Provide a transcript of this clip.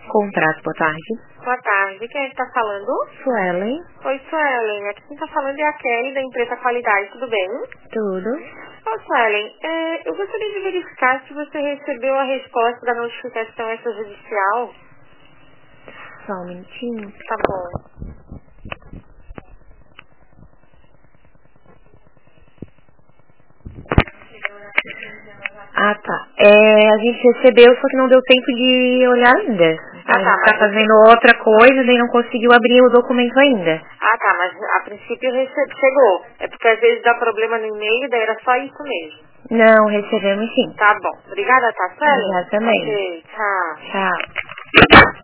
Contrato, boa tarde. Boa tarde, quem é que tá falando? Suelen. Oi, Suelen. Aqui quem tá falando é a Kelly, da empresa Qualidade, tudo bem? Tudo. Ô, Suelen, eu gostaria de verificar se você recebeu a resposta da notificação extrajudicial. Só um minutinho. Tá bom. Ah, tá. A gente recebeu, só que não deu tempo de olhar ainda. A gente tá fazendo outra coisa, daí não conseguiu abrir o documento ainda. Ah, tá, mas a princípio chegou. É porque às vezes dá problema no e-mail, daí era só isso mesmo. Não, recebemos sim. Tá bom. Obrigada, tá, Suelen? Obrigada também. Ok, tchau. Tchau.